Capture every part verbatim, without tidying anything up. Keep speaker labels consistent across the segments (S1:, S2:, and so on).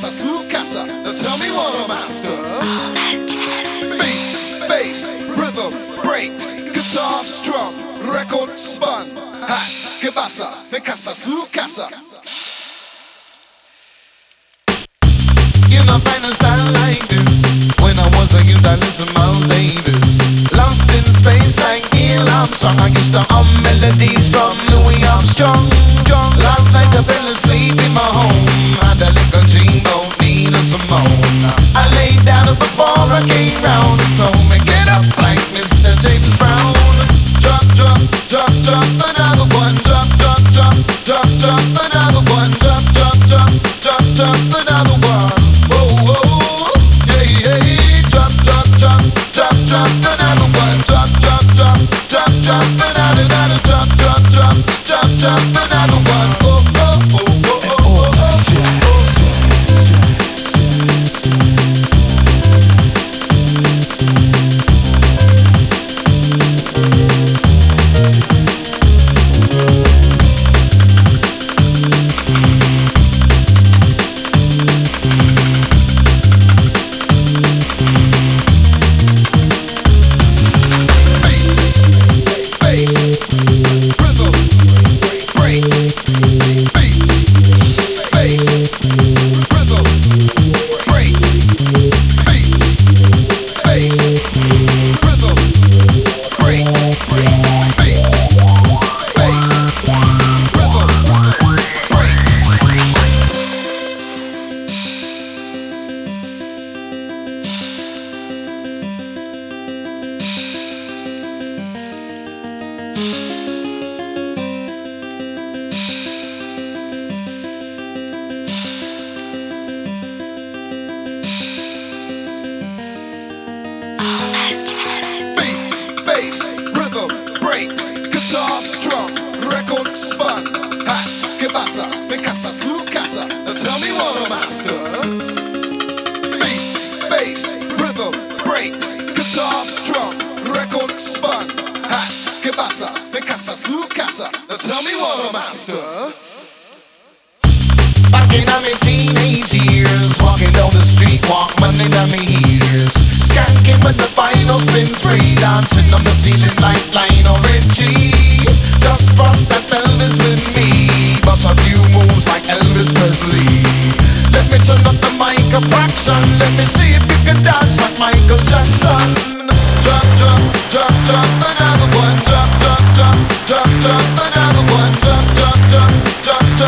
S1: casa, su casa. Now tell me what I'm after. Beats, bass, rhythm, breaks, guitar strum, record spun, hats, que pasa, de casa, su casa. You not find a style like this. When I was a youth, I listened to Miles Davis. Lost in space like Neil Armstrong. I used to hum melodies from Louis Armstrong. Last night I fell asleep in my home. Had a little dream about Nina Simone. I laid down before I came round and told me get up like Mister James Brown. Drop, drop, drop, drop another one. Drop, drop, drop, drop, drop another one. Drop, drop, drop, drop, drop another one. Whoa, whoa, yeah, yeah. Drop, drop, drop, drop, drop another one. Drop, drop, drop, drop, drop another, another. Drop, drop, drop, drop, drop another one. Oh, oh, oh, oh, oh, oh, oh.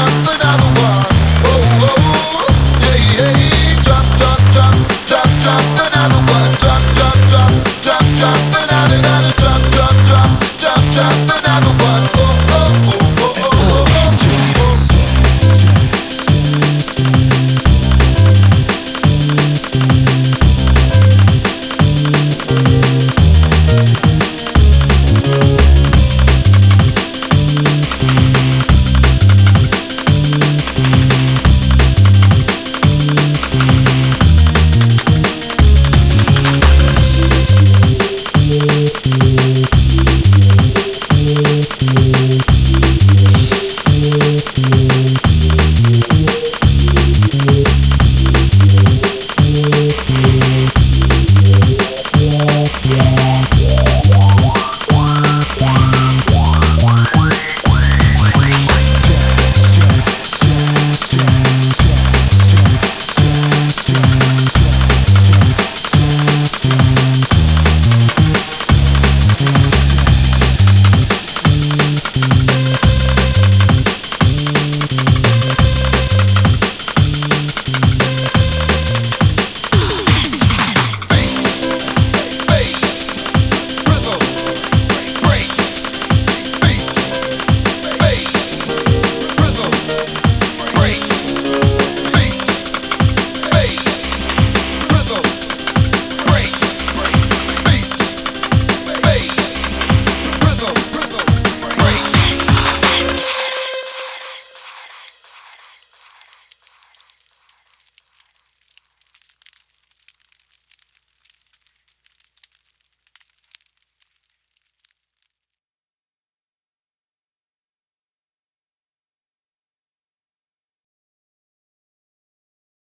S1: Drop